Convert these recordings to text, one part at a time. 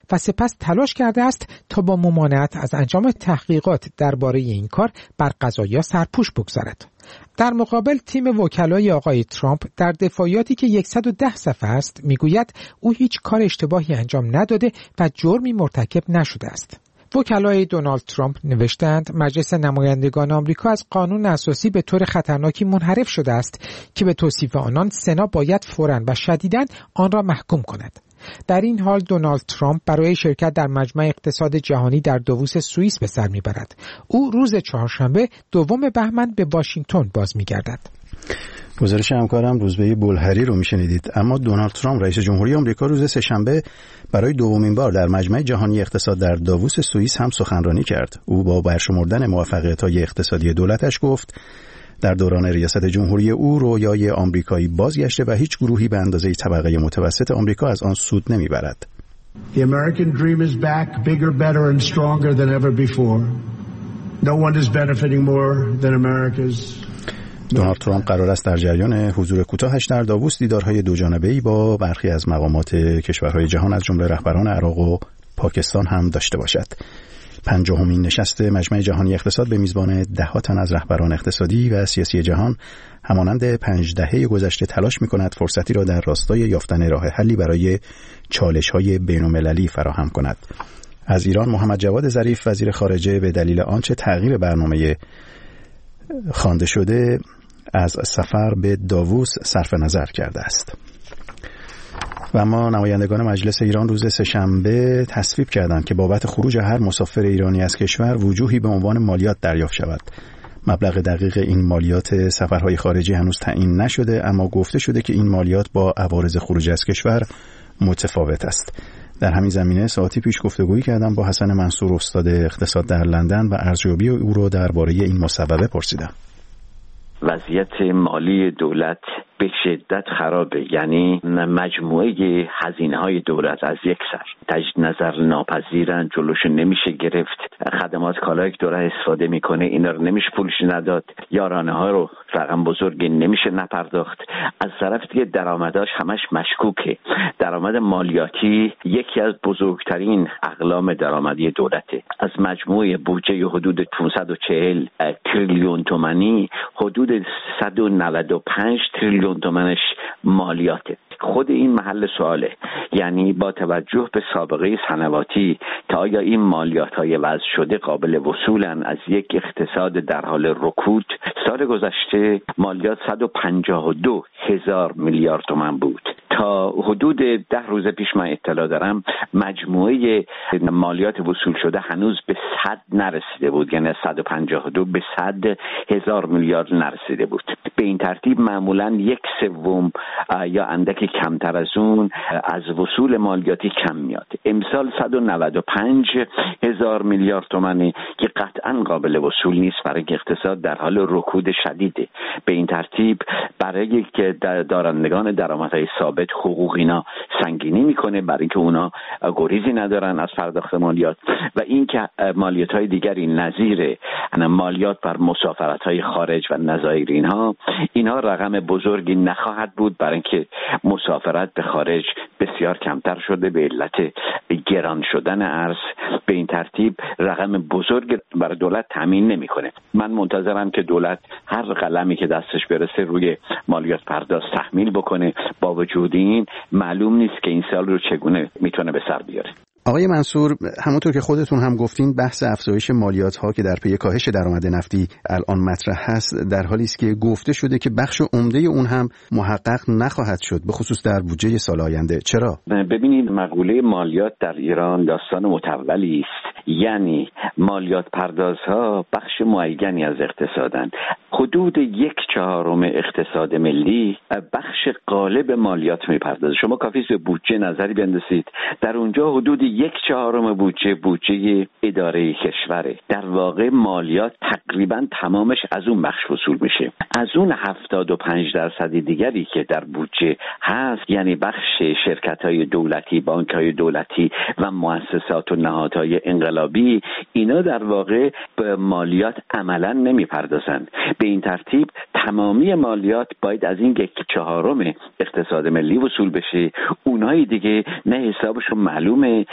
و سپس تلاش کرده است تا با ممانعت از انجام تحقیقات درباره این کار بر قضایا سرپوش بگذارد. در مقابل تیم وکلای آقای ترامپ در دفاعیاتی که 110 صفحه است میگوید او هیچ کار اشتباهی انجام نداده و جرمی مرتکب نشده است. وکلای دونالد ترامپ نوشتند مجلس نمایندگان آمریکا از قانون اساسی به طور خطرناکی منحرف شده است که به توصیف آنان سنا باید فوراً و شدیداً آن را محکوم کند. در این حال دونالد ترامپ برای شرکت در مجمع اقتصاد جهانی در داووس سوئیس به سر میبرد. او روز چهارشنبه 2 بهمن به واشنگتن باز میگردد. گزارش همکارم روزبه بلهری رو میشنیدید. اما دونالد ترامپ رئیس جمهوری آمریکا روز سه‌شنبه برای دومین بار در مجمع جهانی اقتصاد در داووس سوئیس هم سخنرانی کرد. او با برشمردن موفقیت‌های اقتصادی دولتش گفت در دوران ریاست جمهوری او رویای آمریکایی بازگشته و هیچ گروهی به اندازه طبقه متوسط آمریکا از آن سود نمیبرد. The American dream is back, bigger, better and stronger than ever before. No one is benefiting more than America's. دونالد ترامپ قرار است در جریان حضور کوتاهش در داووس دیدارهای دوجانبه‌ای با برخی از مقامات کشورهای جهان از جمله رهبران عراق و پاکستان هم داشته باشد. 50مین نشست مجمع جهانی اقتصاد به میزبان 10 تن از رهبران اقتصادی و سیاسی جهان همانند 5 دهه گذشته تلاش می‌کند فرصتی را در راستای یافتن راه حلی برای چالش‌های بین‌المللی فراهم کند. از ایران محمد جواد ظریف وزیر خارجه به دلیل آنچه تغییر برنامه خوانده شده از سفر به داووس صرف نظر کرده است. و اما نمایندگان مجلس ایران روز سه‌شنبه تصویب کردند که بابت خروج هر مسافر ایرانی از کشور وجوهی به عنوان مالیات دریافت شود. مبلغ دقیق این مالیات سفرهای خارجی هنوز تعیین نشده، اما گفته شده که این مالیات با عوارض خروج از کشور متفاوت است. در همین زمینه ساعتی پیش گفتگویی کردم با حسن منصور استاد اقتصاد در لندن و ارزیابی او را درباره این مصوبه پرسیدم. وضعیت مالی دولت به شدت خرابه، یعنی مجموعه هزینه‌های دولت از یک سر تجدید نظر ناپذیرن، جلوش نمیشه گرفت. خدمات کالایی که دولت استفاده میکنه اینا رو نمیشه پولش نداد، یارانه ها رو رقم بزرگی نمیشه نپرداخت. از طرف دیگه درآمداش همش مشکوکه. درآمد مالیاتی یکی از بزرگترین اقلام درآمدی دولته. از مجموعه بودجه حدود 540 تریلیون تومانی حدود 195 تریلیون تومانش مالیاته. خود این محل سواله، یعنی با توجه به سابقه سنواتی تا آیا این مالیات‌های وضع شده قابل وصولن از یک اقتصاد در حال رکود. سال گذشته مالیات 152,000 میلیارد تومان بود. تا حدود 10 روز پیش من اطلاع دارم مجموعه مالیات وصول شده هنوز به 100 نرسیده بود، یعنی 152 به 100,000 میلیارد نرسیده بود. به این ترتیب معمولاً 1/3 یا اندکی کمتر از اون از وصول مالیاتی کم میاد. امسال 195,000 میلیارد تومانی که قطعاً قابل وصول نیست برای اقتصاد در حال رکود شدیده. به این ترتیب برای که دارندگان درآمدهای ثابت حقوق اینا سنگینی میکنه، برای اینکه اونا گریزی ندارن از پرداخت مالیات. و این که مالیات‌های دیگری نظیر مالیات بر مسافرت‌های خارج و نظایر اینها رقم بزرگی نخواهد بود، برای اینکه مسافرت به خارج بسیار کمتر شده به علت گران شدن ارز. به این ترتیب رقم بزرگ برای دولت تامین نمیکنه. من منتظرم که دولت هر قلمی که دستش برسه روی مالیات پرداخت تحمیل بکنه. با وجود این معلوم نیست که این سال رو چگونه میتونه به سر بیاره. آقای منصور، همونطور که خودتون هم گفتین بحث افزایش مالیات‌ها که در پی کاهش درآمد نفتی الان مطرح هست در حالی است که گفته شده که بخش عمده اون هم محقق نخواهد شد، به خصوص در بودجه سال آینده. چرا؟ ببینید مقوله مالیات در ایران داستان متولی است. یعنی مالیات پردازها بخش معینی از اقتصادن. حدود 1/4 اقتصاد ملی بخش غالب مالیات میپردازه. شما کافی است به بودجه نظری بندازید، در اونجا حدود 1/4 بودجه اداره کشوره. در واقع مالیات تقریبا تمامش از اون بخش وصول میشه. از اون 75% دیگری که در بودجه هست، یعنی بخش شرکت‌های دولتی، بانک‌های دولتی و مؤسسات و نهادهای انقلابی، اینا در واقع به مالیات عملاً نمیپردازن. به این ترتیب تمامی مالیات باید از این 1/4 اقتصاد ملی وصول بشه. اونایی دیگه نه حسابشون معلومه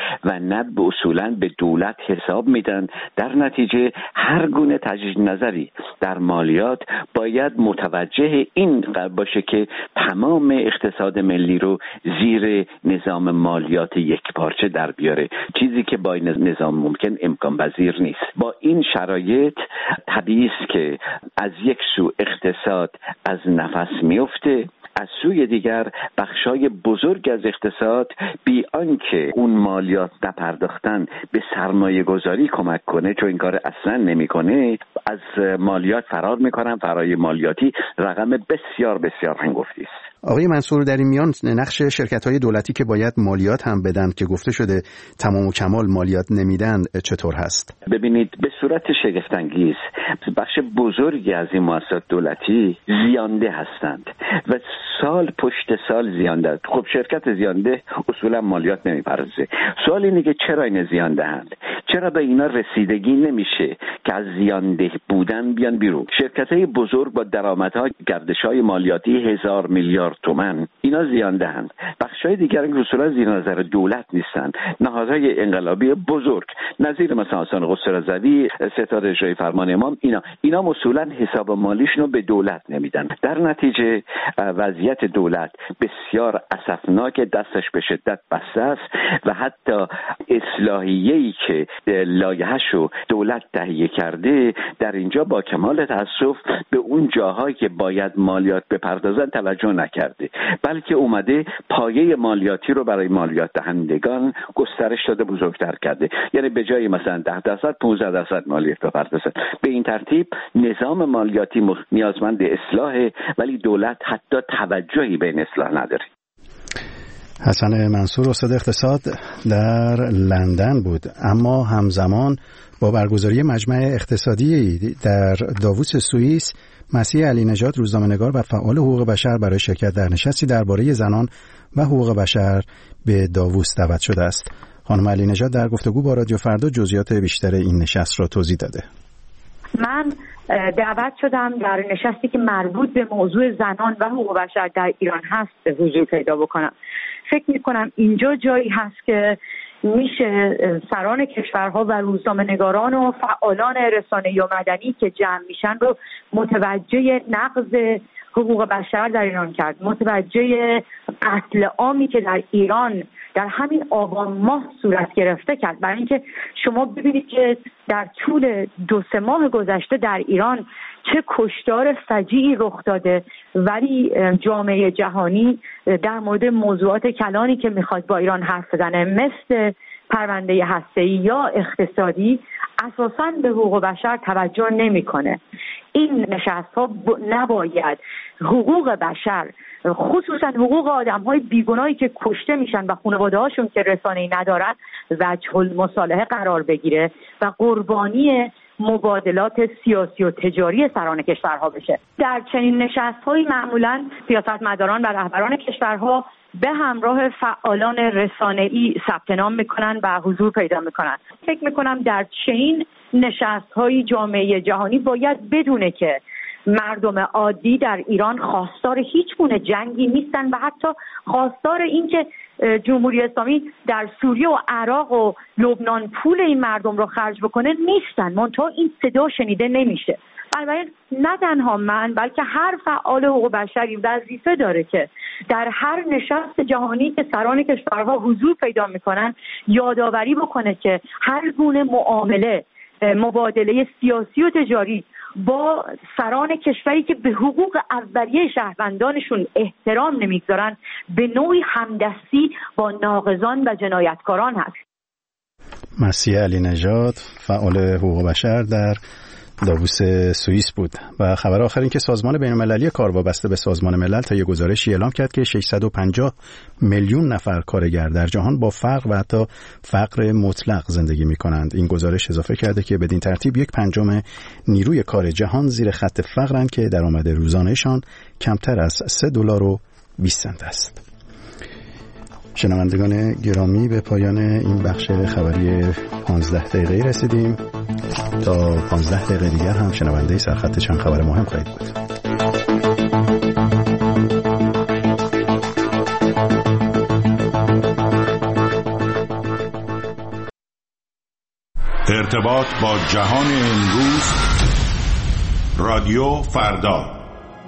و نه به اصولاً به دولت حساب میدن. در نتیجه هر گونه تجدید نظری در مالیات باید متوجه این باشه که تمام اقتصاد ملی رو زیر نظام مالیات یکپارچه در بیاره، چیزی که با این نظام ممکن امکان پذیر نیست. با این شرایط طبیعی است که از یک سو اقتصاد از نفس میفته، از سوی دیگر بخشای بزرگ از اقتصاد بی آنکه اون مالیات نپرداختن به سرمایه گذاری کمک کنه، چون این کار اصلا نمیکنه، از مالیات فرار میکنن. فرای مالیاتی رقم بسیار بسیار هنگفتی است. آقای منصور، در این میان نقش شرکت‌های دولتی که باید مالیات هم بدن که گفته شده تمام و کمال مالیات نمیدن چطور هست؟ ببینید، به صورت شگفت‌انگیز بخش بزرگی از این مؤسسات دولتی زیانده هستند و سال پشت سال زیانده. خب شرکت زیانده اصولا مالیات نمیپردازه. سوال اینه که چرا این زیانده هستند؟ چرا به اینا رسیدگی نمیشه که از زیانده بودن بیان بیرون؟ شرکت‌های بزرگ با درآمدها گردش‌های مالیاتی 1000 میلیارد تومان اینا زیانده هستند. بخشای دیگر که اصولا زیر نظر دولت نیستند، نهادهای انقلابی بزرگ نظیر مثلا آستان قدس رضوی، ستاد اجرایی فرمان امام، اینا اصولا حساب مالیشون رو به دولت نمیدن. در نتیجه وضعیت دولت بسیار اسفناک، دستش به شدت بسته است و حتی اصلاحیه‌ای که لایحه‌شو دولت تهیه کرده در اینجا با کمال تأسف به اون جاهایی که باید مالیات بپردازن توجه نکرده، بلکه اومده پایه مالیاتی رو برای مالیات دهندگان گسترش داده، بزرگتر کرده. یعنی به جای مثلا 10% 15% مالیات بپردازن. به این ترتیب نظام مالیاتی نیازمند اصلاحه، ولی دولت حتی توجهی به این اصلاح نداره. حسن منصور، استاد اقتصاد در لندن بود، اما همزمان با برگزاری مجمع اقتصادی در داووس سوئیس، مسیح علی نژاد روزنامه‌نگار و فعال حقوق بشر برای شرکت در نشستی درباره زنان و حقوق بشر به داووس دعوت شده است. خانم علی نژاد در گفتگو با رادیو فردا جزئیات بیشتر این نشست را توضیح داده. من دعوت شدم در نشستی که مربوط به موضوع زنان و حقوق بشر در ایران هست حضور پیدا بکنم. فکر می‌کنم اینجا جایی هست که میشه سران کشورها و روزنامه‌نگاران و فعالان رسانه‌ای و مدنی که جمع میشن رو متوجه نقض حقوق بشر در ایران کرد، متوجه قتل عامی که در ایران در همین آبان ماه صورت گرفته کرد. برای اینکه شما ببینید که در طول 2-3 ماه گذشته در ایران چه کشتار فجیعی رخ داده، ولی جامعه جهانی در مورد موضوعات کلانی که میخواد با ایران حرف بزنه مثل پرونده هسته‌ای یا اقتصادی اساساً به حقوق بشر توجه نمیکنه. این نشست‌ها نباید حقوق بشر، خصوصا حقوق آدم‌های بیگناهی که کشته میشن و خانواده‌هاشون که رسانه‌ای ندارن وجه المصالحه قرار بگیره و قربانی مبادلات سیاسی و تجاری سران کشورها بشه. در چنین نشست‌هایی معمولاً سیاستمداران و رهبران کشورها به همراه فعالان رسانه‌ای ثبت نام میکنن و حضور پیدا میکنن. فکر میکنم در چنین نشست‌های جامعه جهانی باید بدونه که مردم عادی در ایران خواستار هیچ گونه جنگی نیستن و حتی خواستار این که جمهوری اسلامی در سوریه و عراق و لبنان پول این مردم رو خرج بکنه نیستن، منتها این صدا شنیده نمیشه. بنابراین نه تنها من بلکه هر فعال حقوق بشری وظیفه داره که در هر نشست جهانی که سران کشورها حضور پیدا میکنن یادآوری بکنه که هر گونه معامله، مبادله سیاسی و تجاری با سران کشوری که به حقوق اولیه شهروندانشون احترام نمیگذارن به نوعی همدستی با ناقضان و جنایتکاران هست. مسیح علی نژاد، فعال حقوق بشر در داووس سوئیس بود. و خبر آخر این که سازمان بین‌المللی کار وابسته به سازمان ملل تا یک گزارشی اعلام کرد که 650 میلیون نفر کارگر در جهان با فقر و حتی فقر مطلق زندگی می‌کنند. این گزارش اضافه کرده که بدین ترتیب 1/5 نیروی کار جهان زیر خط فقرند که درآمد روزانه‌شان کمتر از $3.20 است. شنوندگان گرامی، به پایان این بخش خبری 15 دقیقه‌ای رسیدیم. تا 15 دقیقه دیگر هم شنونده سرخط چند خبر مهم خواهید بود. ارتباط با جهان امروز، رادیو فردا.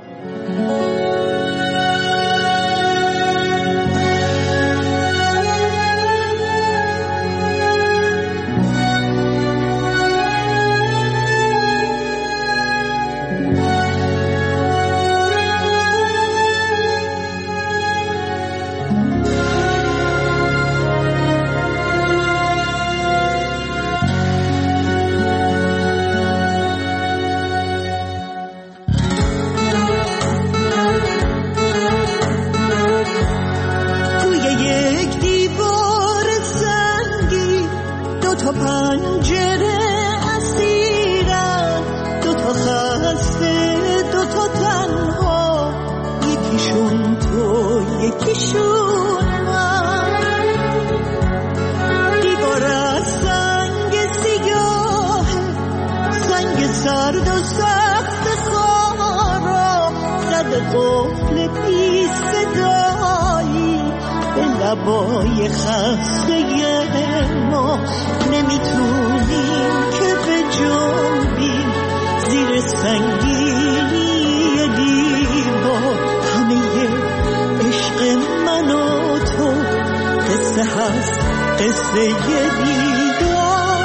لبای خسته ما نمیتونیم که به جنبیم زیر سنگینی دیوار. همه عشق من و تو قصه هست، قصه دیدار.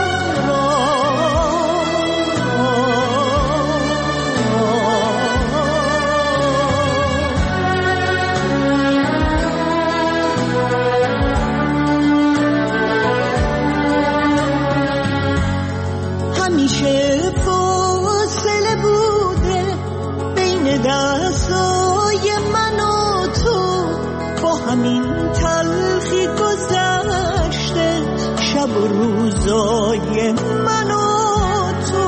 همین تلخی گذشته شب و روزای من و تو.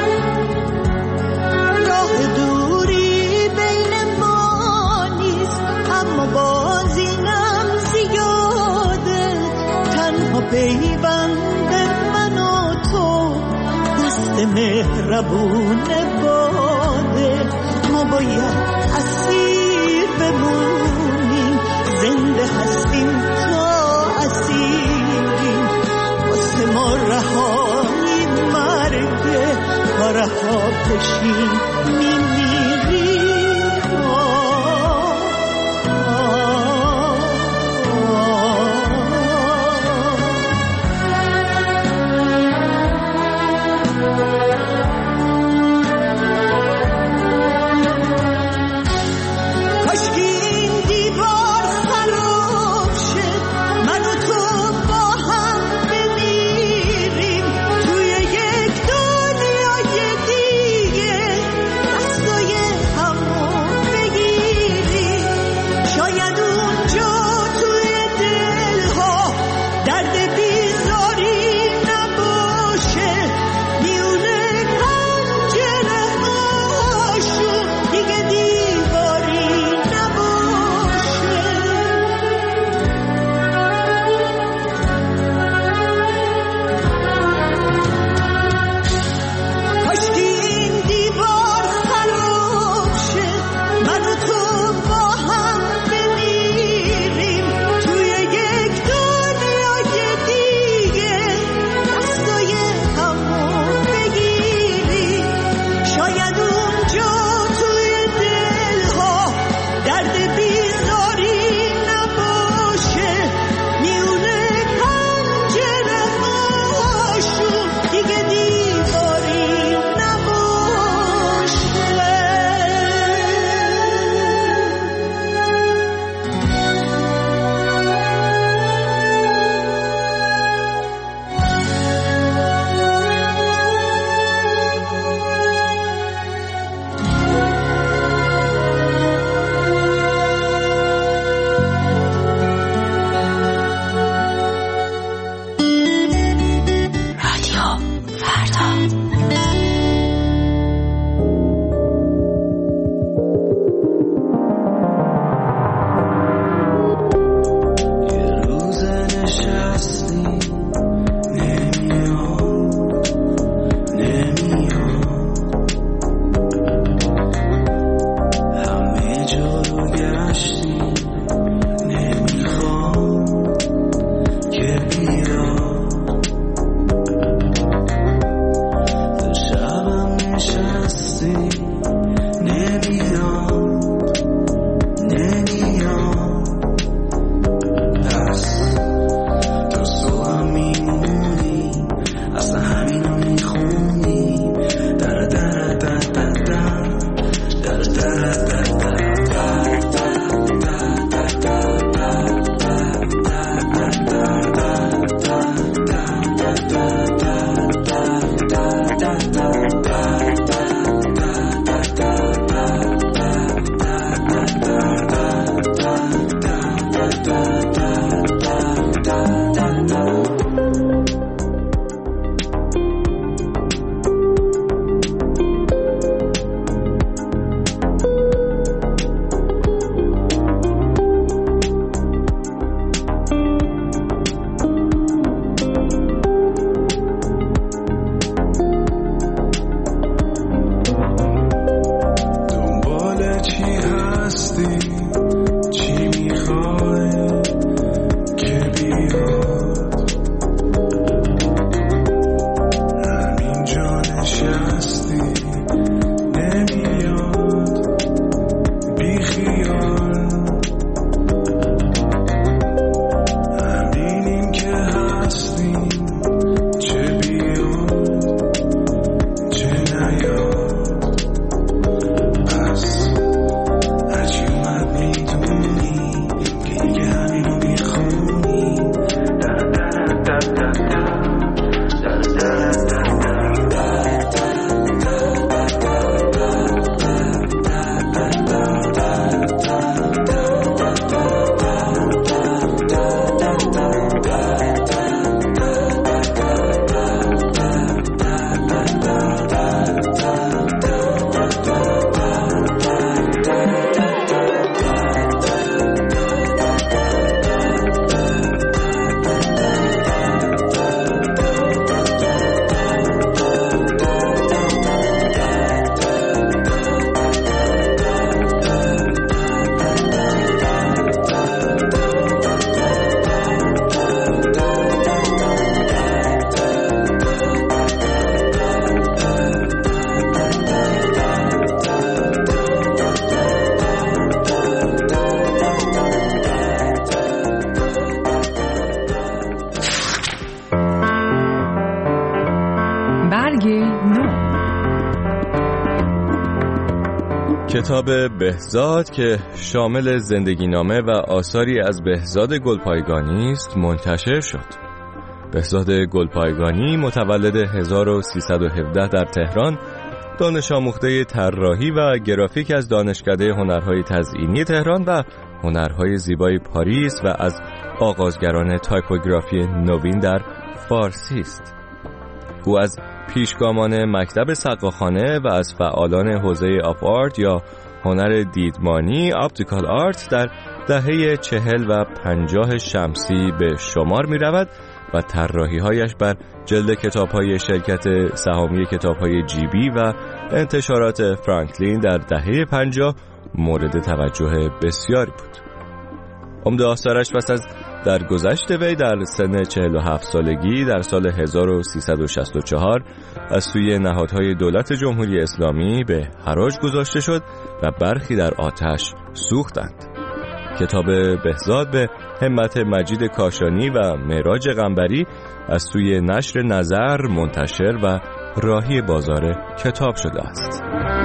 راه دوری بین ما نیست اما باز اینم زیاده. تنها پیوند من و تو دست مهربون باده. ما باید اسیر بمونیم، زنده هستیم تا اسیریم. واسه ما رهایی مرگه و رها بشیم میمیریم. برگ نو. کتاب بهزاد که شامل زندگینامه و آثاری از بهزاد گلپایگانی است منتشر شد. بهزاد گلپایگانی متولد 1317 در تهران، دانش آموخته طراحی و گرافیک از دانشکده هنرهای تزئینی تهران و هنرهای زیبای پاریس و از آغازگران تایپوگرافی نوین در فارسی است. او از پیشگامان مکتب سقاخانه و از فعالان حوزه آف آرت یا هنر دیدمانی اپتیکال آرت در دهه 40 و 50 شمسی به شمار می رود و طراحی‌هایش بر جلد کتاب‌های شرکت سهامی کتاب‌های جیبی و انتشارات فرانکلین در دهه 50 مورد توجه بسیاری بود. عمده آثارش پس از درگذشت وی در سن 47 سالگی در سال 1364 از سوی نهادهای دولت جمهوری اسلامی به حراج گذاشته شد و برخی در آتش سوختند. کتاب بهزاد به همت مجید کاشانی و معراج قنبری از سوی نشر نظر منتشر و راهی بازار کتاب شده است.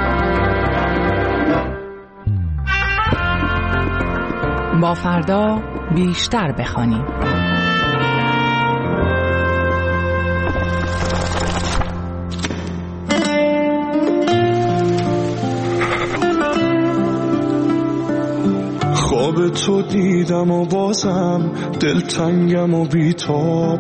با فردا بیشتر بخوانیم. خواب تو دیدم و بازم دلتنگم و بیتاب،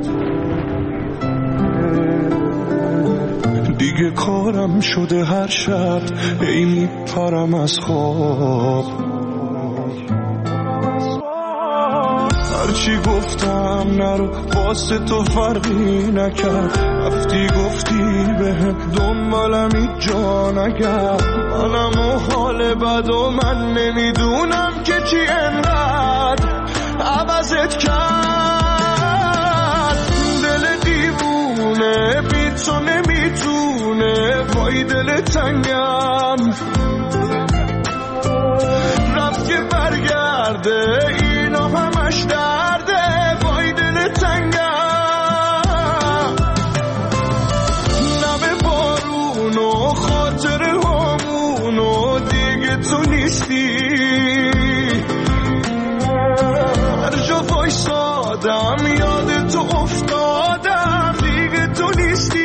دیگه کارم شده هر شب ای میپرم از خواب. هرچی گفتم نرو واسه تو فرقی نکرد، رفتی گفتی بهم دنبالم هیچ جا نگرد. منم و حال بد و من نمیدونم که چی انقدر عوضت کرد. دل دیوونه بی تو نمیتونه، وای دل تنگم رفت که برگرده، اینا همش درده، وای دل تنگم. نم بارون و خاطر همون و دیگه تو نیستی، هر جا وایسادم یاد تو افتادم، دیگه تو نیستی.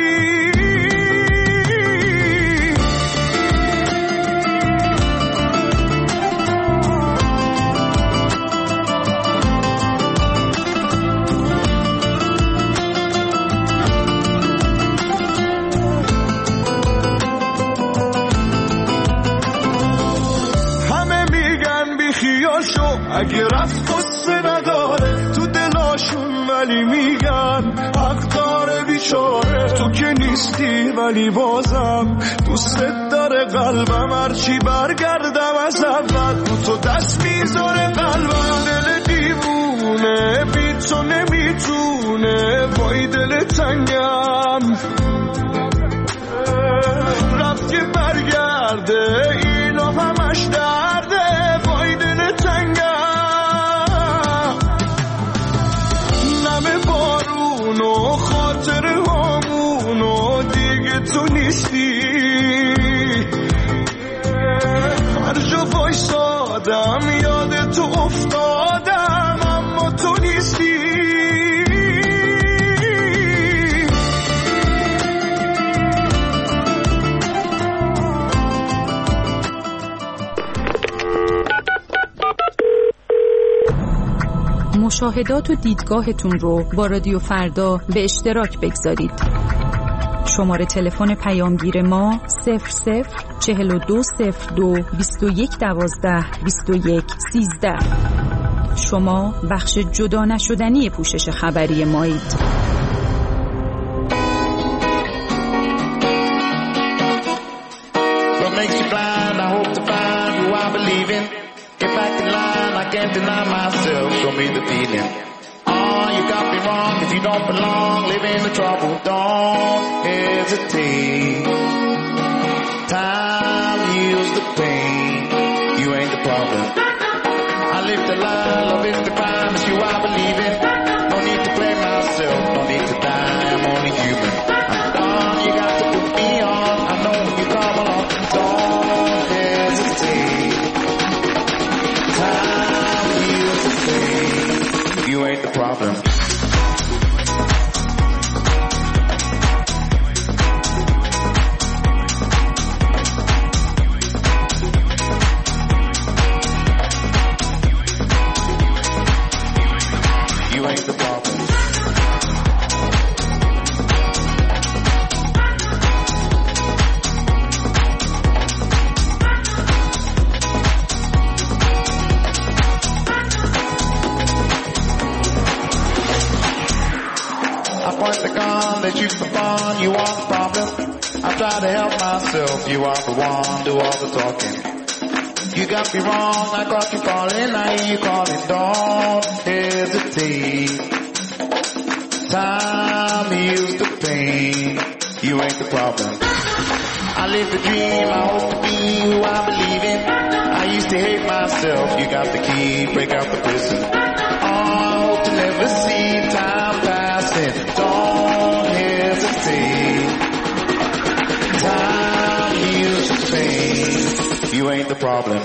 اگه رفت قصه نداره تو دلاشون، ولی میگن حق داره بیچاره. تو که نیستی ولی بازم دوست داره قلبم، هرچی برگردم از اول رو تو دست میذاره قلبم. دل دیوونه بی تو نمیتونه، وای دل تنگم رفت که برگرده، اینا همش درده، وای دل تنگم. خاطر همون و دیگه تو نیستی، هر جا وایسادم یاد تو افتادم، اما تو نیستی. مشاهدات و دیدگاهتون رو با رادیو فردا به اشتراک بگذارید. شماره تلفن پیامگیر ما 00420221122113. شما بخش جدا نشدنی پوشش خبری مایید. Can't deny myself, show me the feeling. Oh, you got me wrong. If you don't belong, live in the trouble. Don't hesitate. Time heals the pain. You ain't the problem. I live the lie, love is the crime. It's you I believe in. No need to blame myself, no need to die. I'm only human. the problem. You ain't the problem. That you perform, you are the problem. I try to help myself, you are the one, do all the talking. You got me wrong, I got you falling, I hear you calling, don't hesitate. Time heals the pain, you ain't the problem. I live the dream, I hope to be who I believe in. I used to hate myself, you got the key, break out the prison. Oh, I hope to never see time passing, don't hesitate. Time heals the pain, you ain't the problem.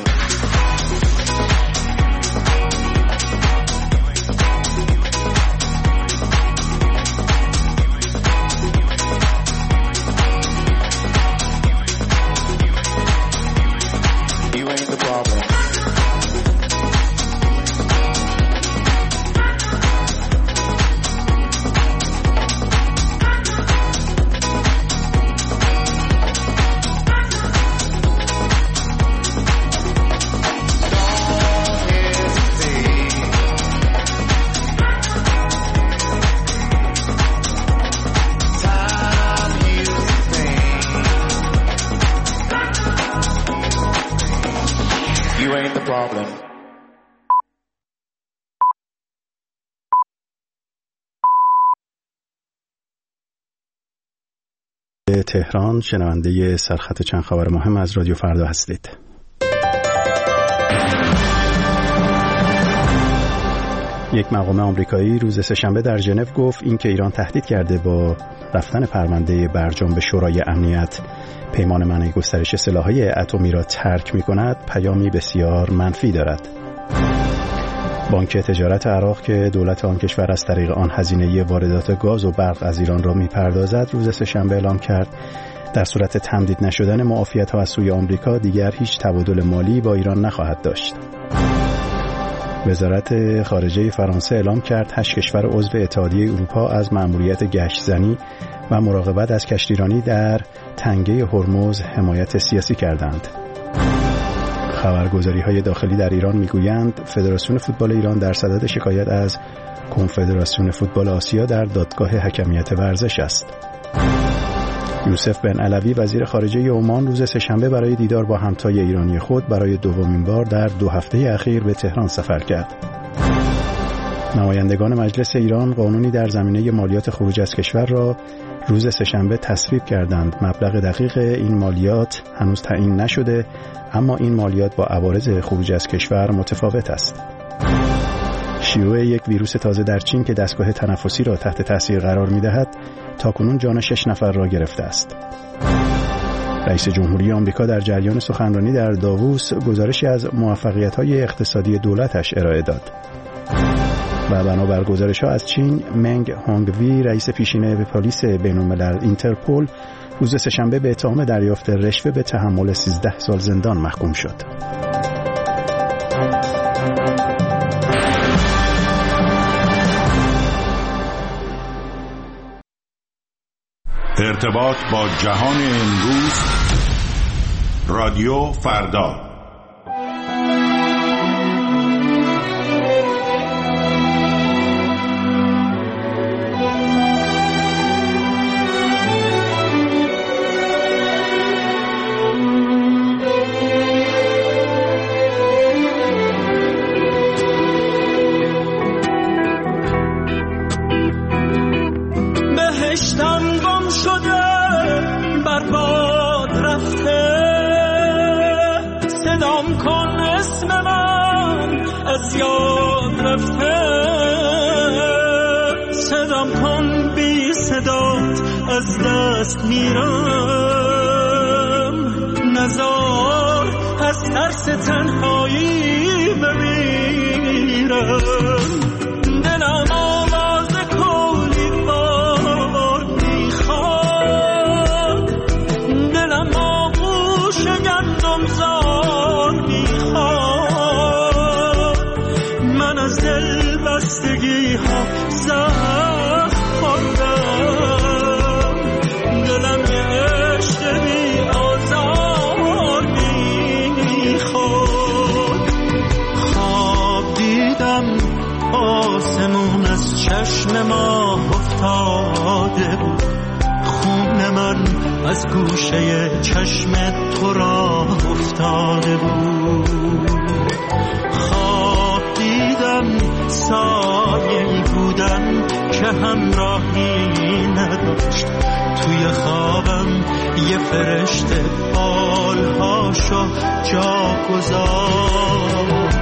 تهران شنونده سرخط چند خبر مهم از رادیو فردا هستید. یک مقام آمریکایی روز سه‌شنبه در ژنو گفت اینکه ایران تهدید کرده با رفتن پرونده برجام به شورای امنیت پیمان منع گسترش سلاح‌های اتمی را ترک می‌کند پیامی بسیار منفی دارد. بانک تجارت عراق که دولت آن کشور از طریق آن هزینه واردات گاز و برق از ایران را می‌پردازد روز سه‌شنبه اعلام کرد در صورت تمدید نشدن معافیت‌ها از سوی آمریکا دیگر هیچ تبادل مالی با ایران نخواهد داشت. وزارت خارجه فرانسه اعلام کرد 8 کشور عضو اتحادیه اروپا از مأموریت گشت‌زنی و مراقبت از کشتیرانی در تنگه هرمز حمایت سیاسی کردند. خبرگزاری‌های داخلی در ایران می‌گویند فدراسیون فوتبال ایران در صدد شکایت از کنفدراسیون فوتبال آسیا در دادگاه حکمیت ورزش است. یوسف بن علوی وزیر خارجه عمان روز سه‌شنبه برای دیدار با همتای ایرانی خود برای دومین بار در 2 هفته اخیر به تهران سفر کرد. نمایندگان مجلس ایران قانونی در زمینه مالیات خروج از کشور را روز سه‌شنبه تصویب کردند. مبلغ دقیق این مالیات هنوز تعیین نشده، اما این مالیات با عوارض خروج از کشور متفاوت است. شیوع یک ویروس تازه در چین که دستگاه تنفسی را تحت تاثیر قرار می‌دهد، تاکنون جان 6 نفر را گرفته است. رئیس جمهوری آمریکا در جریان سخنرانی در داووس گزارشی از موفقیت‌های اقتصادی دولتش ارائه داد. و بنابر گزارش‌ها از چین، منگ هونگوی رئیس پیشین پلیس بین‌الملل اینترپل روز سه‌شنبه به اتهام دریافت رشوه به تحمل 13 سال زندان محکوم شد. ارتباط با جهان امروز رادیو فردا. از دست میرم نزار از ترس تنهایی بمیرم دلم از گوشه چشم تو را افتاده بود. خواب دیدم سایه‌ای بودن که همراهی نداشت. توی خوابم یه فرشته بالهاشو جا گذاشت.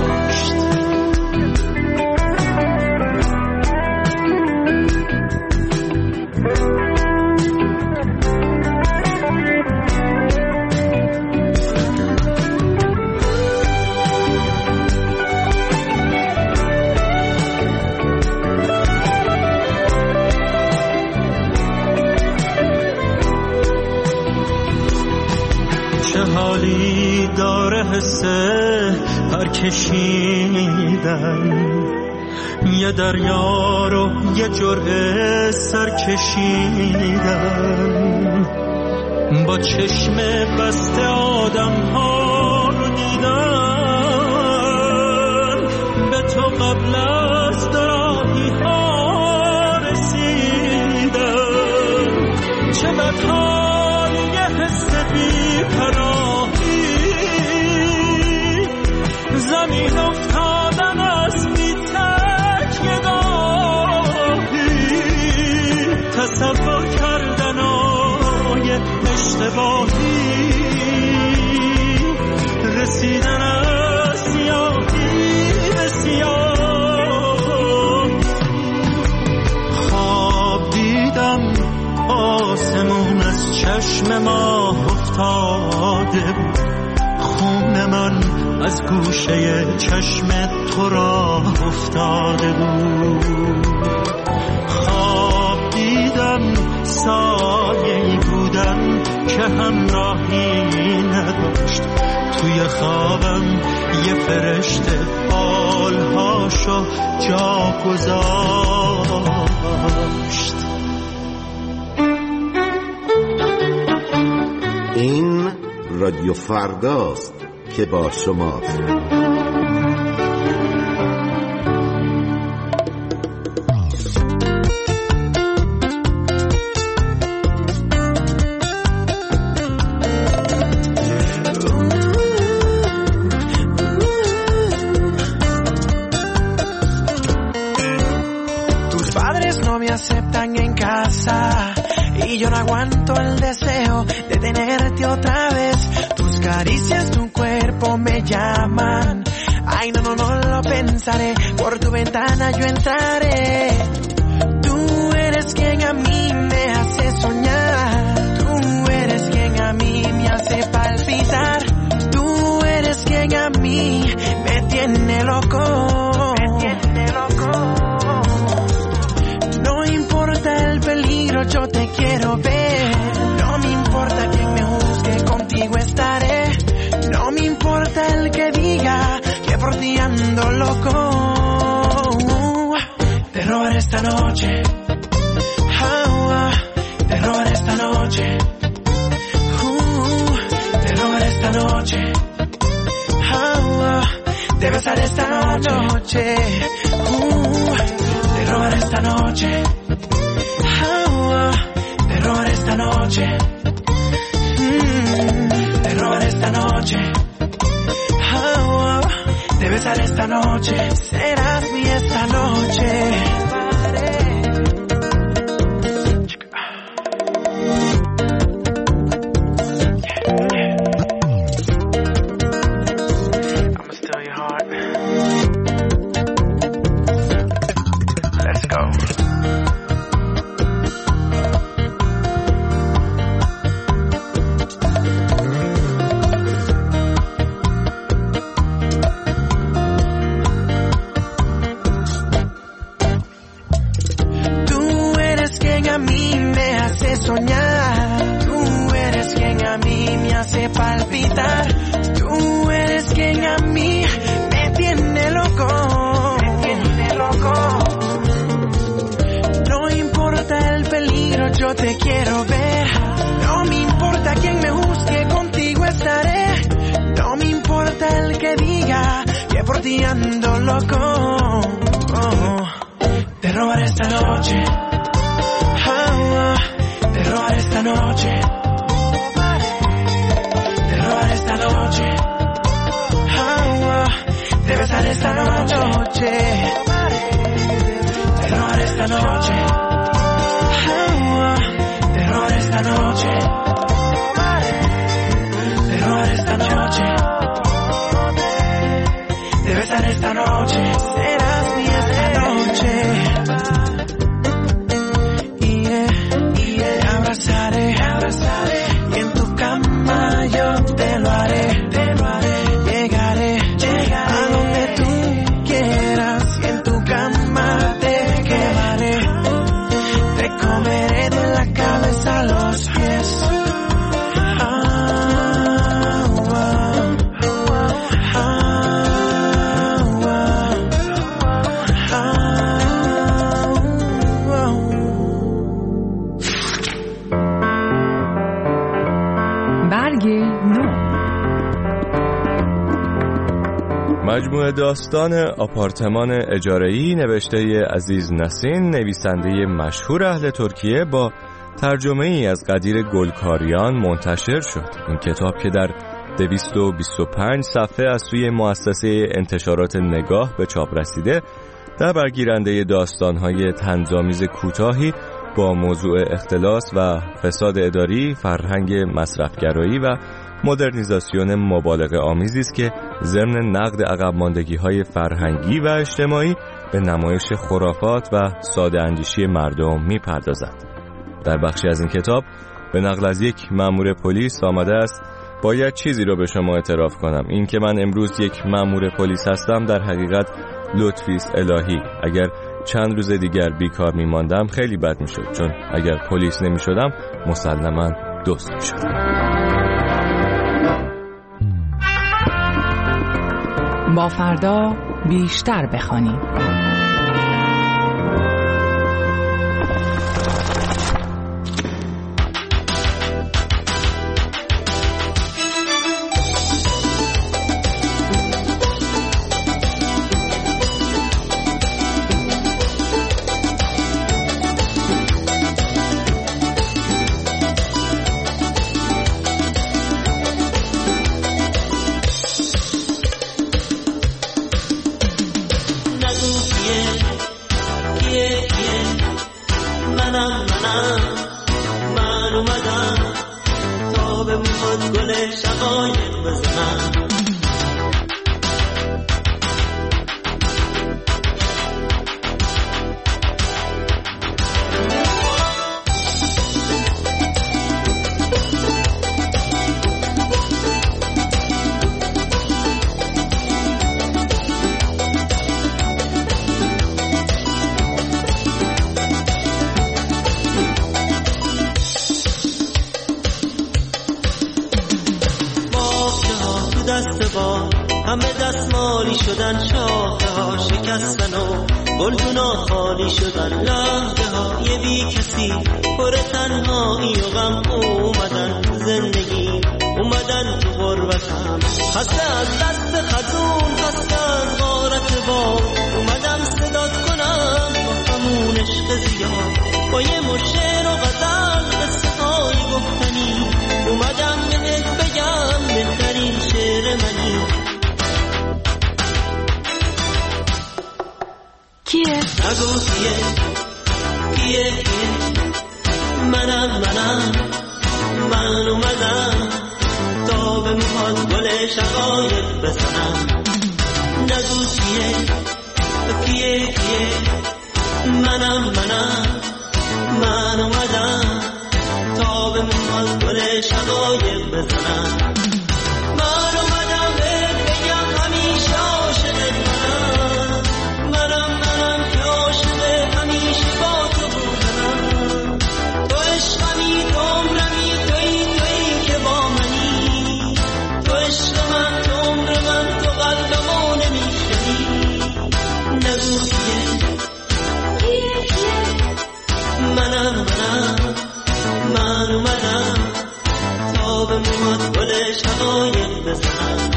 حالی داره حسه پر کشیدن، یه دریا رو یه جرعه سر کشیدن. با چشم بسته آدم ها رو دیدن، به تو قبل از دراهی ها رسیدن. چقدر حالی یه حس بی پناهی، زمین افتادن از بی تکیه گاهی، تصور کردن های اشتباهی، رسیدن از سیاهی به سیاه. خواب دیدم آسمون از چشم ما افتاده بود. خون من از گوشه چشم تو را افتاده بود. خواب دیدم سایه‌ای بودن که همراهی نداشت. توی خوابم یه فرشته بالهاشو جا گذاشت. این رادیو فرداست که با شماست. Tus padres no me aceptan en casa y yo no aguanto el deseo de tenerte otra vez. Tus caricias, tu cuerpo me llaman. Ay, no, no, no lo pensaré. Por tu ventana yo entraré. Tú eres quien a mí me hace soñar. Tú eres quien a mí me hace palpitar. Tú eres quien a mí me tiene loco. Me tiene loco. No importa el peligro, yo te quiero ver. No me importa quien me juzgue, contigo estaré. No me importa el que diga que por ti ando loco. Terror esta noche, terror esta noche, terror esta noche, debe ser esta noche, terror esta noche, terror esta noche, terror esta noche, debe ser esta noche, serás mi esta noche. Yo te quiero ver, no me importa quien me juzgue, contigo estaré. No me importa el que diga que por ti ando loco. Terror esta noche, terror esta noche. noche, terror esta noche, terror esta noche, terror esta noche, debe ser esta noche, serás mía esta noche. Te abrazaré, y en tu cama yo te lo haré, llegaré a donde tú quieras, y en tu cama te quedaré, te comeré de la cabeza a los pies. مجموعه داستان آپارتمان اجاره‌ای نوشته عزیز نسین، نویسنده مشهور اهل ترکیه، با ترجمه ای از قدیر گلکاریان منتشر شد. این کتاب که در 225 صفحه از سوی مؤسسه انتشارات نگاه به چاپ رسیده، در برگیرنده داستان‌های طنزآمیز کوتاهی با موضوع اختلاس و فساد اداری، فرهنگ مصرفگرایی و مدرنیزاسیون مبالغه آمیزی است که ضمن نقد عقب ماندگی‌های فرهنگی و اجتماعی به نمایش خرافات و ساده اندیشی مردم می‌پردازد. در بخشی از این کتاب به نقل از یک مأمور پلیس آمده است: باید چیزی رو به شما اعتراف کنم، این که من امروز یک مأمور پلیس هستم در حقیقت لطفی است الهی. اگر چند روز دیگر بیکار می‌ماندم خیلی بد می‌شد، چون اگر پلیس نمی‌شدم مسلماً دزد می‌شدم. با فردا بیشتر بخوانیم. من اومدم تا به موهات گل شقایق بزنم. همه دستمالی شدن، شاخه ها شکستن و گلدونا خالی شدن، لحظه های بی کسی پر تنهایی و غم اومدن تو زندگی، اومدن تو غربتم، خسته از دست خزون، خسته از غارت باد، اومدم صدات کنم با همون عشق زیاد، با یه مشعر و غزل قصه های گفتنی، اومدم بهت بگم بهترین شعر منی. کیه؟ نگو کیه منم من اومدم تا به موهات گل شقایق بزنم. نگو کیه منم من اومدم تا به موهات گل شقایق بزنم. من اومدم بهت بگم همیشه عاشقت منم که عاشق همیشه با تو بودم. تو عشقمی، تو عمرمی، تویی که با منی، تو عشق من، تو عمر من، تو قلبمو نمیشنی. نگو منم من اومدم تا به موهات گل شقایق بزنم.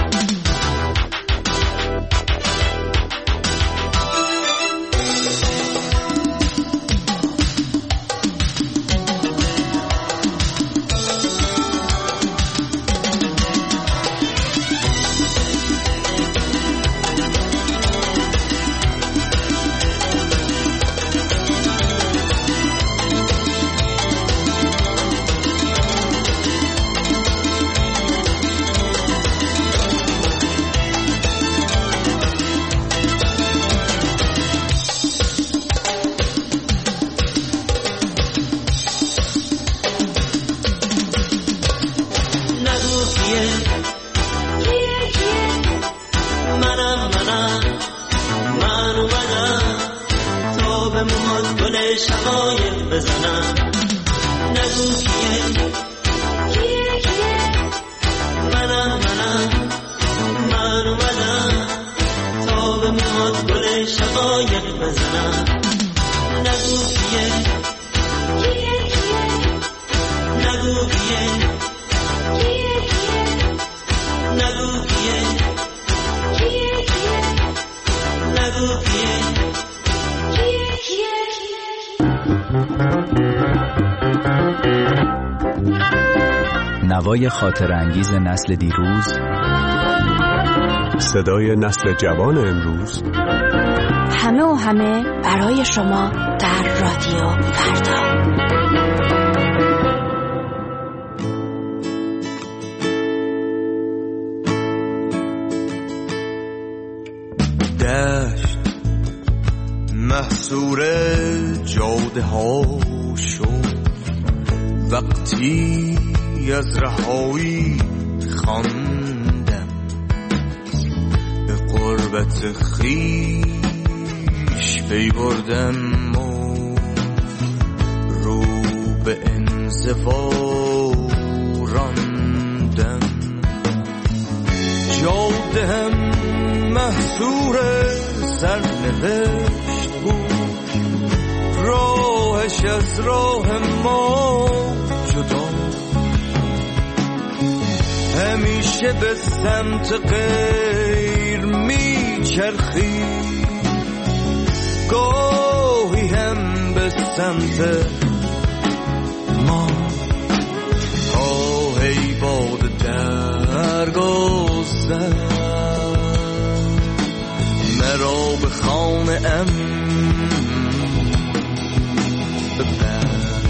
شقایق بزنم. نگو کیه منم من اومدم تا به موهات گل شقایق بزنم. نگو کیه نگو کیه نگو کیه نگو کیه. نوای خاطر انگیز نسل دیروز، صدای نسل جوان امروز، همه و همه برای شما در رادیو فردا. دشت محصور جاده ها شد وقتی از رهایی خواندم. به قربت خویش پی بردم و رو به انزوا راندم. جاده هم محصور سرنوشت بود، راهش از راه ما جدا. همیشه به سمت غیر میچرخی، گاهی هم به سمت ما. ای باد درگذر مرا به خانه ام ببر.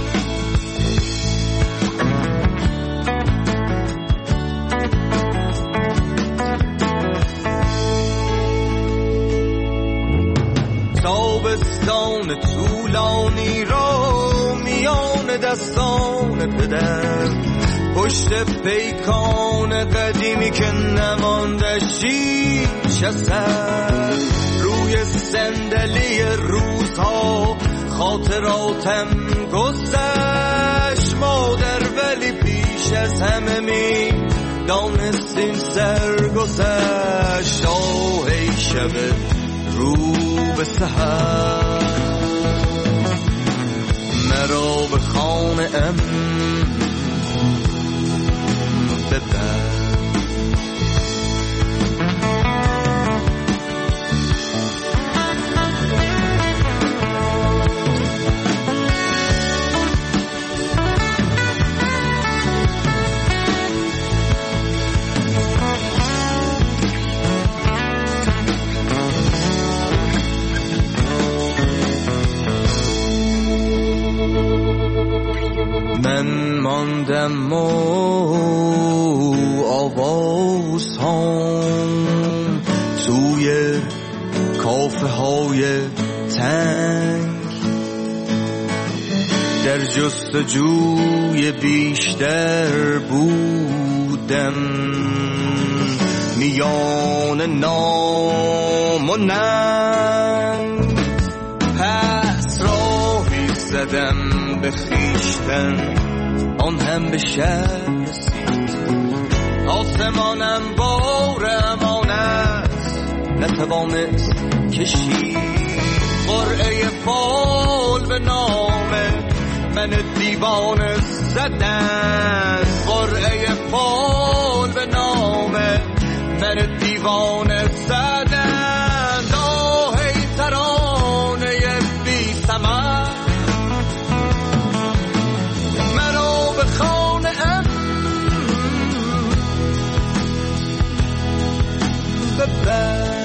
تابستان طولانی را میان دستان پدر، پشت پیکان قدیمی که نمانده شیش اثر، روی صندلی روزها خاطراتم گذشت. مادر ولی پیش از همه می دانست این سرگذشت. ای شب رو به سحر مرا به خانه ام ببر. من ماندم و آواز هم توی کافه های تنگ، در جستجوی بیشتر بودم میان نام و ننگ. پس راهی زدم به خویشتن، آن هم به شهر رسید. آسمانم بار امانت نتوانست کشید. قرعه فال به نام من دیوانه زدن، قرعه فال به نام من دیوانه زدن. داهی ترانه بی ثمر مرا به خانه ام ببر.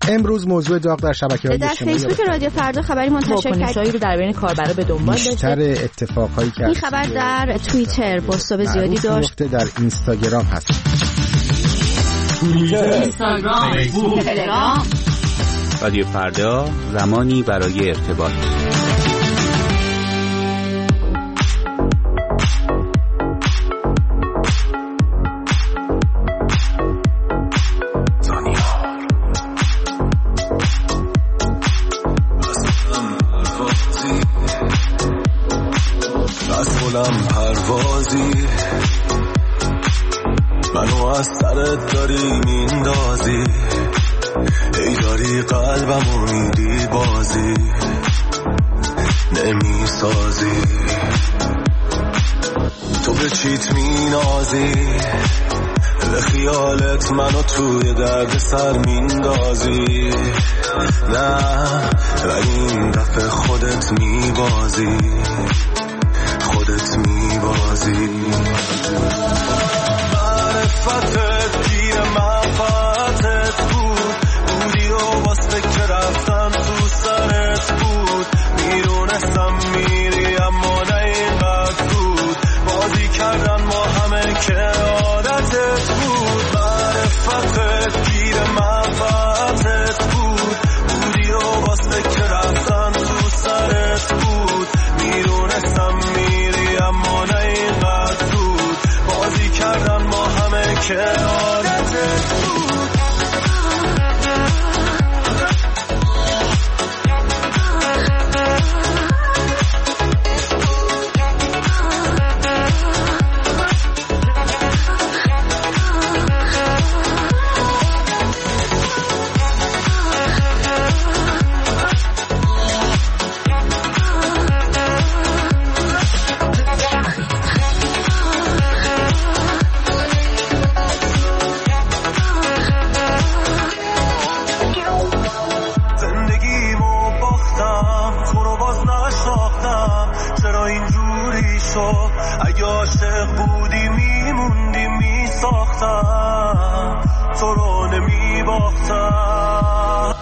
امروز موضوع داغ در شبکه‌های در فیسبوک رادیو فردا خبری منتشر کردیم رو در بین کاربرا به دنبال داشت. بیشتر اتفاقایی که این خبر در توییتر بوستاب زیادی داشت. در اینستاگرام هست. اینستاگرام، فیسبوک، تلگرام. رادیو فردا، زمانی برای ارتباط. پروازی منو از سرت داری میندازی، ای داری قلبمو میدی بازی نمیسازی، تو به چیت مینازی، به خیالت منو توی درد سر میندازی، نه ولی این دفعه خودت میبازی، خودت میبازی. معرفتت گیر منفعتت بود، بودی و واسه که رفتم تو سرت بود، میدونستم میری اما نه اینقدر بود، بازی کردن ما همه که عادتت بود. معرفتت گیر منفعتت بود، بودی و واسه که رفتم تو سرت بود، میدونستم میری اما نه اینقدر بود، بازی کردن ما همه که عادتت بود. اگه عاشق بودی میموندی میساختم، تو رو نمیباختم.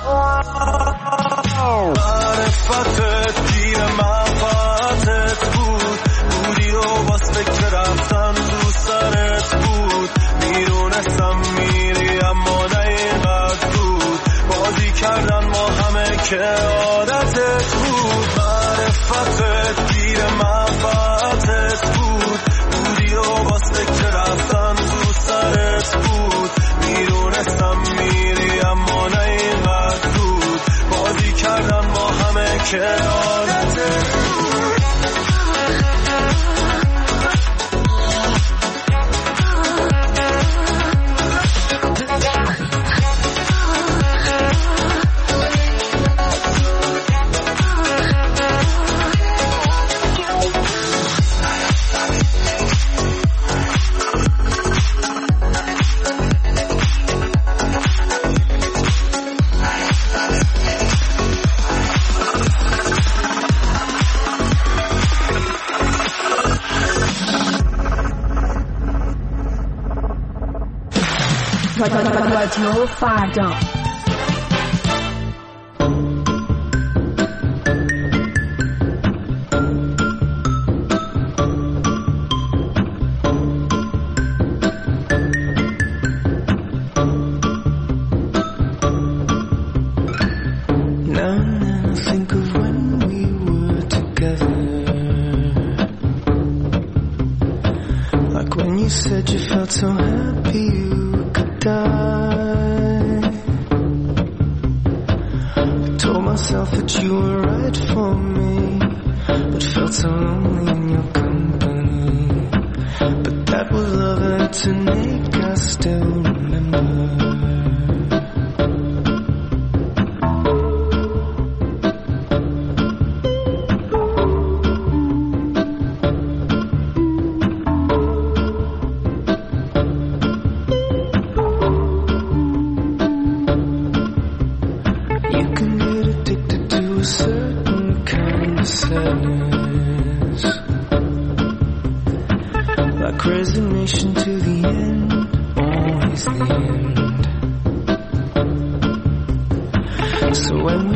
معرفتت گیر منفعتت بود، بودی و واسه که رفتم تو سرت بود، میدونستم میری اما نه اینقدر بود، بازی کردن ما همه که عادتت بود. معرفتت گیر منفعتت بود، بودی و واسه که رفتم تو سرت بود، میدونستم میری اما نه اینقدر بود، بازی کردن ما همه که عادتت بود. رادیو فردا.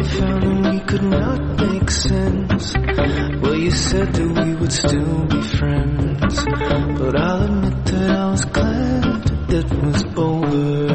found that we could not make sense. Well, you said that we would still be friends, but I'll admit that I was glad that it was over.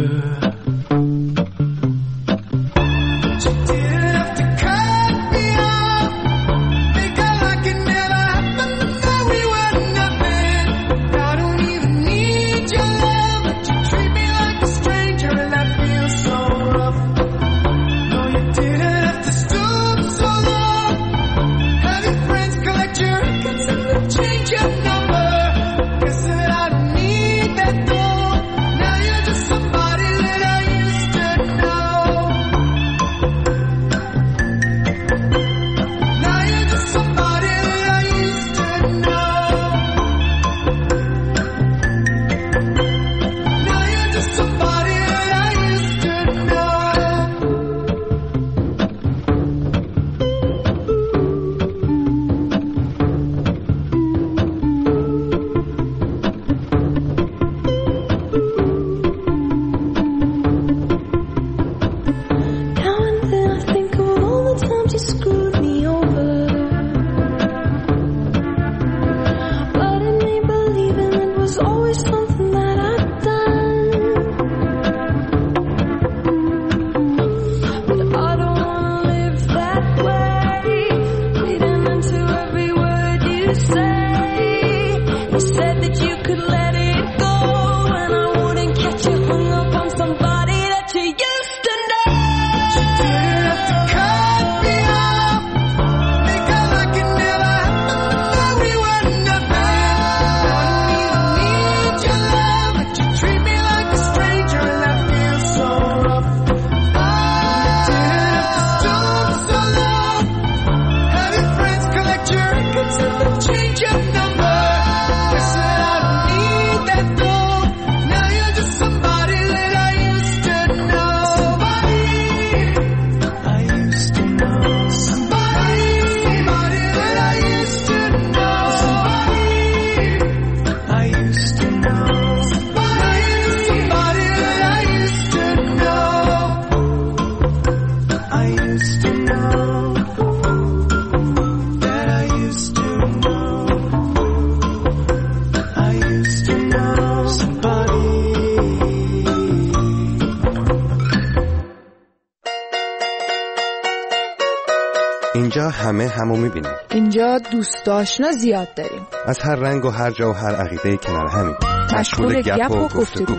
اینجا همه همو میبینیم. اینجا دوست آشنا زیاد داریم. از هر رنگ و هر جا و هر عقیده کنار همیم. مشغول گپ و گفتگو.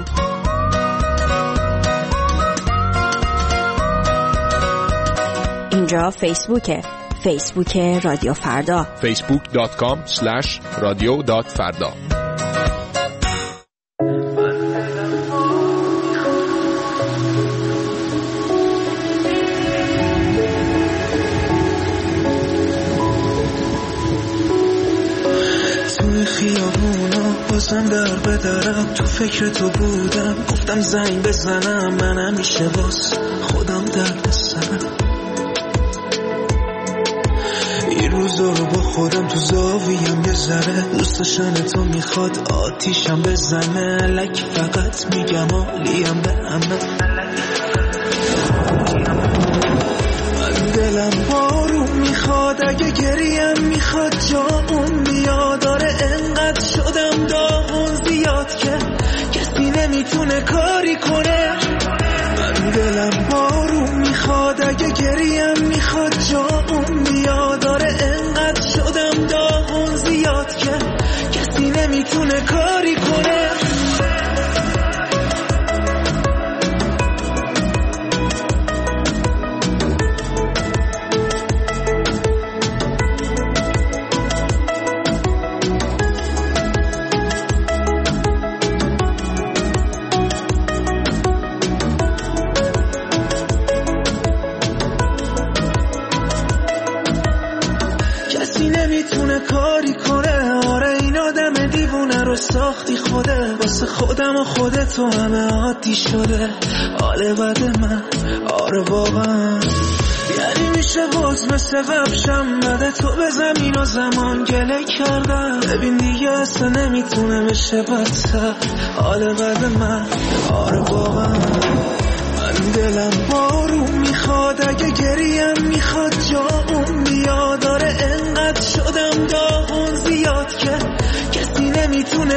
اینجا فیسبوک رادیو فردا. facebook.com/radio.farda. بازم در بدرم تو فکر تو بودم، گفتم زنگ بزنم، من همیشه باز خودم درد سرم. این روزا رو با خودم تو زاویم یه ذره دوست داشتن تو میخواد آتیشم بزنه. لک فقط میگم عالیم به همه. من دلم بارون میخواد، اگه گریم میخواد جامون بیاد. داره انقدر شدم داغون زیاد که کسی نمیتونه کاری کنه. من دلم بارون میخواد، اگه گریم میخواد جامون بیاد. داره انقدر شدم داغون زیاد که کسی نمیتونه کاری کنه. کاری کنه. آره این آدم دیوونه رو ساختی خوده، واسه خودم و خودتو همه عادی شده. حال بد من آره واقعا، یعنی میشه باز مثل قبشم بده تو به زمین و زمان گله کردم. ببین دیگه اصلا نمیتونه بشه بدتر. حال بد من آره واقعا. من دلم بارون میخواد، اگه گری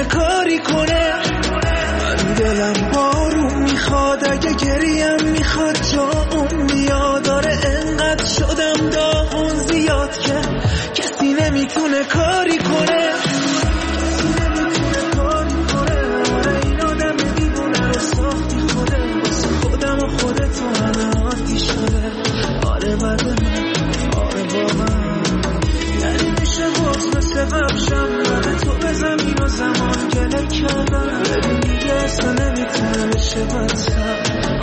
نمیتونه کاری کنه. من دلم بارون میخواد، اگه گریم میخواد جا اون بیاد. داره انقدر شدم داغون زیاد که کسی نمیتونه کاری کنه. این آدم دیوونه رو ساختی خوده، واسه خودم و خودتو همه عادی شده. آره بده من، آره واقعا یعنی میشه باز مثل قبشم بعد تو به زمین و زمان گله کردم. ببین دیگه اصلا نمیتونه بشه بدتر.